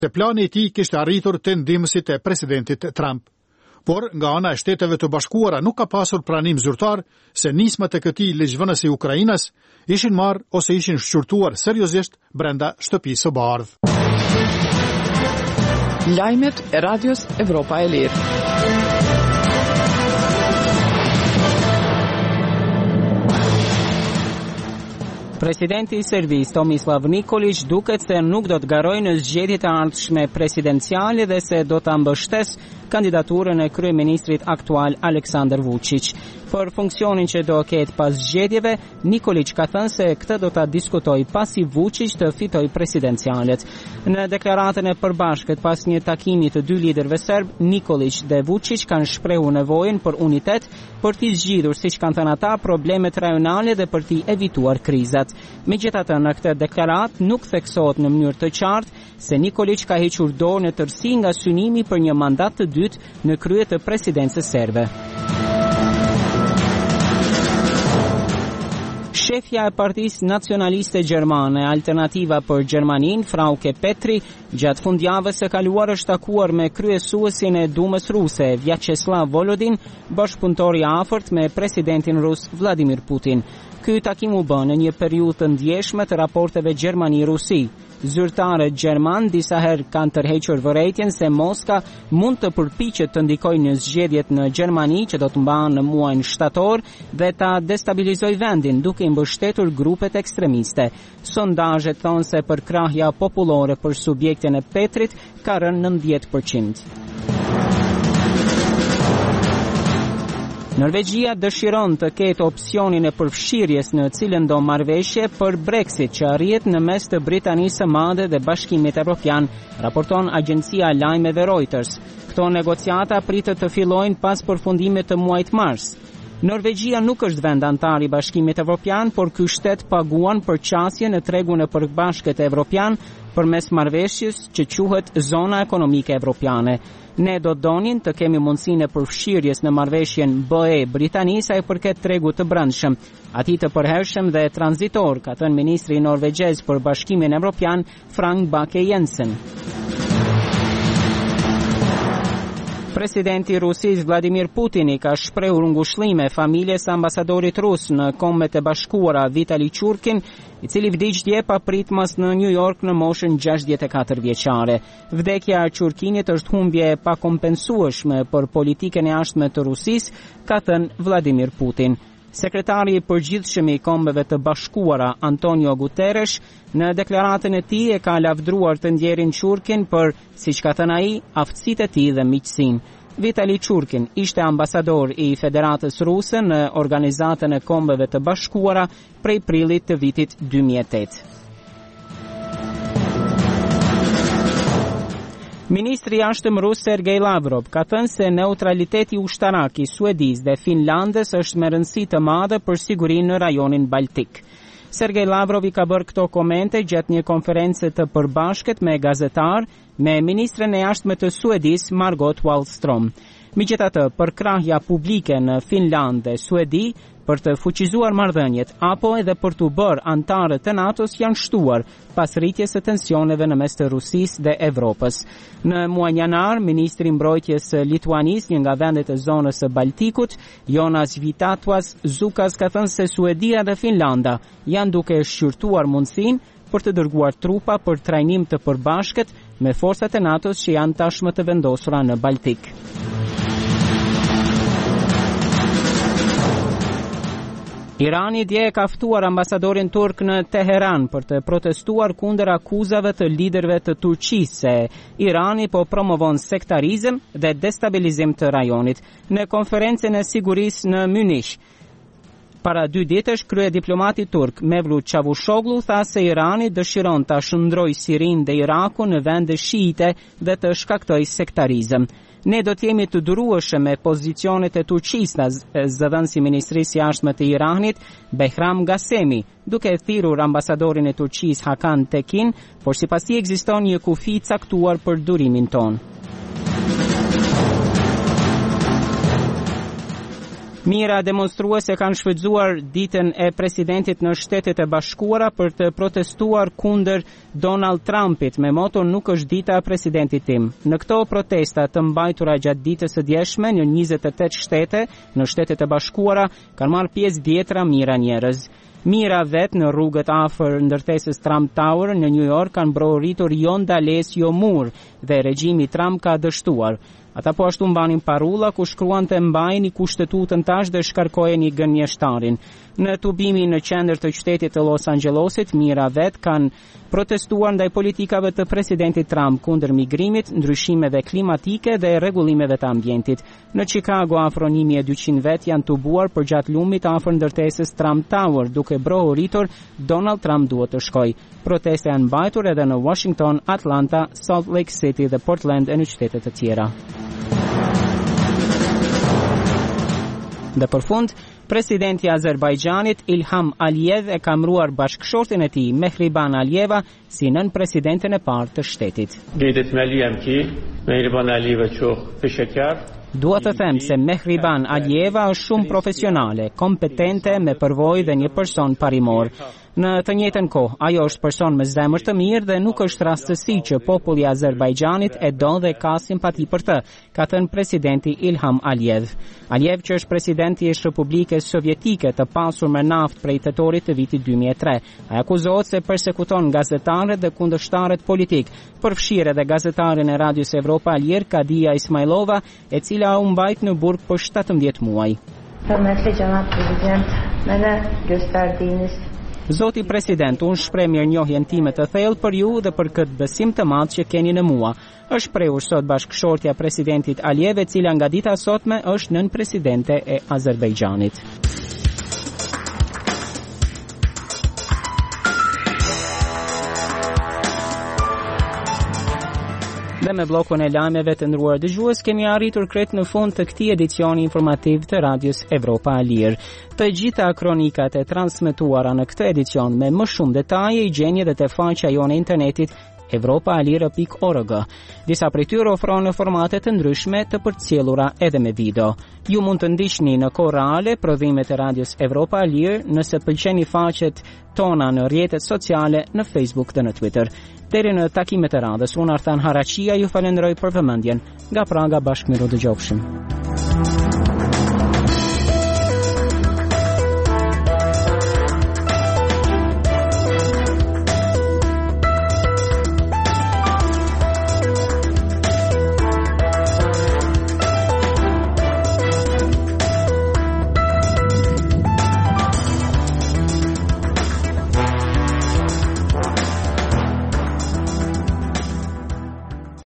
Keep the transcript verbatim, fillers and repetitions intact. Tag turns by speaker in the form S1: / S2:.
S1: se plani i tij kishte arritur të ndihmësit e presidentit Trump. Por nga ana e Shteteve të Bashkuara nuk ka pasur pranim zyrtar se nismat e këtij ligjvënësi Ukrainas ishin marrë ose ishin shqyrtuar seriozisht brenda shtëpisë së bardhë.
S2: Lajmet e Radios Evropa e Lirë.
S3: Presidenti i Serbisë Tomislav Nikolić duket se nuk do të garojë në zgjedhjet e ardhshme presidenciale dhe se do ta mbështesë kandidaturën e kryeministrit aktual Aleksandar Vučić. Për funksionin që do ketë pas zgjedhjeve, Nikolić ka thënë se këtë do ta diskutojë pasi Vučić të fitojë presidencialet. Në deklaratën e përbashkët pas një takimi të dy liderëve serb, Nikolić dhe Vučić kanë shprehur nevojën për unitet për t'i zgjidhur, siç kanë thënë ata, problemet rajonale dhe për t'i evituar krizat. Megjithatë, në këtë deklaratë nuk theksohet në mënyrë të qartë se Nikolić ka hequr dorë në tërësi nga synimi për një mandat të dytë në krye të presidencës serbe. Shefja e Partisë Nacionaliste Gjermane, Alternativa për Gjermanin, Frauke Petri, gjatë fundjavës së kaluar është takuar me kryesuesin e Dumës ruse, Vjaçeslav Volodin, bashkëpunëtor i afërt me presidentin rus Vladimir Putin. Ky takim u bën në një periudhë të ndjeshme të raporteve Gjermani-Rusi. Zyrtarët gjerman disa herë kanë tërhequr vërejtjen se Moska mund të përpiqet të ndikojë në zgjedhjet në Gjermani që do të mbahen në muajin shtator dhe ta destabilizojë vendin duke i mbështetur grupet ekstremiste. Sondazhet thonë se përkrahja popullore për subjektin e Petrit ka rënë nëntëdhjetë përqind. Norvegjia dëshiron të ketë opsionin e përfshirjes në cilën do marrëveshje për Brexit që arrihet në mes të Britanisë së Madhe dhe Bashkimit Evropian, raporton agjencia e lajmeve Reuters. Këto negociata pritet të fillojnë pas përfundimit të muajit mars. Norvegjia nuk është vend antar i Bashkimit Evropian, por ky shtet paguan për qasje në tregun e përbashkët evropian përmes marrëveshjes që quhet Zona Ekonomike Evropiane. Ne do donin të kemi mundësinë e përfshirjes në marrëveshjen B E Britanisë sa i përket tregut të brendshëm, atij të përhershëm dhe tranzitor, ka thënë ministri norvegjez për Bashkimin Evropian Frank Bakke-Jensen. Presidenti i Rusisë Vladimir Putin ka shprehur ngushëllime familjes së ambasadorit rus në Kombet e Bashkuara Vitali Churkin, i cili vdiq dje pa pritmas në New York në moshën gjashtëdhjetë e katër vjeçare. Vdekja e Churkinit është humbje e pakompensueshme për politikën e jashtme të Rusisë, ka thënë Vladimir Putin. Sekretari i përgjithshëm i Kombeve të Bashkuara Antonio Guterres në deklaratën e tij e ka lavdruar të ndjerin Churkin për, siç ka thënë ai, aftësitë e tij dhe miqësinë. Vitali Churkin ishte ambasador i Federatës Ruse në Organizatën e Kombeve të Bashkuara prej prillit të vitit dy mijë e tetë. Ministri i jashtëm rus Sergej Lavrov ka thënë se neutraliteti ushtarak i Suedisë dhe Finlandës është me rëndësi të madhe për sigurinë në rajonin Baltik. Sergej Lavrov i ka bërë këto komente gjatë një konference të përbashkët me gazetar me ministren e jashtme të Suedisë Margot Wallström. Megjithatë, përkrahja publike në Finlandë dhe Suedi për të fuqizuar marrëdhëniet apo edhe për të bërë antarë të NATO-s janë shtuar pas rritjes së tensioneve në mes të Rusisë dhe Evropës. Në muajin janar, ministri i mbrojtjes së Lituanisë, një nga vendet e zonës së Baltikut, Jonas Vitatuas Zukas, ka thënë se Suedia dhe Finlanda janë duke shqyrtuar mundësinë për të dërguar trupa për trajnim të përbashkët me forcat e NATO-s që janë tashmë të vendosura në Baltik. Irani dje e ka ftuar ambasadorin turk në Teheran për të protestuar kundër akuzave të liderëve të Turqisë se Irani po promovon sektarizëm dhe destabilizim të rajonit. Në konferencën e sigurisë në Munich, para dy ditësh, kryediplomati turk Mevlut Çavuşoglu tha se Irani dëshiron ta shndrojë Sirinë dhe Irakun në vende shiite dhe të shkaktojë sektarizëm. Ne do të jemi të durueshëm me pozicionet e Turqisë, zëvendësi i Ministrisë së Jashtme të Iranit, Behram Ghasemi, duke thirrur ambasadorin e Turqisë Hakan Tekin, por sipas tij ekziston një kufi i caktuar për durimin ton. Mira demonstruese kanë shfrytzuar ditën e presidentit në Shtetet e Bashkuara për të protestuar kundër Donald Trumpit me moton nuk është dita e presidentit tim. Në këto protesta të mbajtura gjatë ditës së djeshme në njëzet e tetë shtete në Shtetet e Bashkuara kanë marrë pjesë dhjetra mijëra njerëz. Mira vet në rrugët afër ndërtesës Trump Tower në New York kanë brohuritur jo ndales jo mur dhe regjimi Trump ka dështuar. Ata po ashtu mbanin parulla ku shkruante mbajini kushtetutën tash dhe shkarkojeni gënjeshtarin. Në tubimin në qendër të qytetit të Los Angelesit, mijëra vet kanë protestuar ndaj politikave të presidentit Trump kundër migrimit, ndryshimeve klimatike dhe rregullimeve të ambientit. Në Chicago afro një mijë e dyqind vet janë tubuar përgjatë lumit afër ndërtesës Trump Tower, duke brohuritur Donald Trump duhet të shkojë. Proteste janë mbajtur edhe në Washington, Atlanta, Salt Lake City dhe Portland e në qytete të tjera. Dhe për fund, presidenti i Azerbajxhanit Ilham Aliyev e ka emëruar bashkëshortin e tij Mehriban Aliyeva si nën presidenten e parë të shtetit.
S4: Qenë ki Mehriban Aliyeva çox pesheker.
S3: Dua të them se Mehriban Aliyeva është shumë profesionale, kompetente, me përvojë dhe një person parimor. Në të njëjtën kohë, ajo është person me zemër të mirë dhe nuk është rastësi që populli i Azerbajxhanit e don dhe ka simpati për të, ka thënë presidenti Ilham Aliyev. Aliyev, që është presidenti i Republikës Sovjetike të pasur me naftë prej tetorit të vitit dy mijë e tre, ai akuzohet se përsekuton gazetarët dhe kundërshtarët politik, përfshirë edhe gazetarin e Radios Evropa Alir, Kadia Ismailova, e cila u mbajt në burg për shtatëmbëdhjetë muaj.
S5: Hörmətli cənab prezident, mənə göstərdiyiniz
S3: Zoti president, unë shpreh mirënjohjen time të thellë për ju dhe për këtë besim të madh që keni në mua. Është shprehur sot bashkëshortja e presidentit Aliyev, e cila nga dita e sotme është nën presidente e Azerbajxhanit. Dhe me blokun e lajmeve të ndruar dëgjues kemi arritur krejt në fund të këtij edicioni informativ të Radios Evropa Alir. Të gjitha kronikat e transmetuara në këtë edicion me më shumë detaje i gjeni edhe te faqja jone e internetit evropa alir pikë org. Disa prej tyre ofron në formate të ndryshme të përcjellura edhe me video. Ju mund të ndiqni në kohë reale prodhimet e Radios Evropa Alir nëse pëlqeni faqet tona në rrjetet sociale, në Facebook dhe në Twitter. Deri në takimet e radhës, unë Arthan Haraqia ju falenderoj për vëmendjen. Nga Praga, bashkë miru dëgjofshim.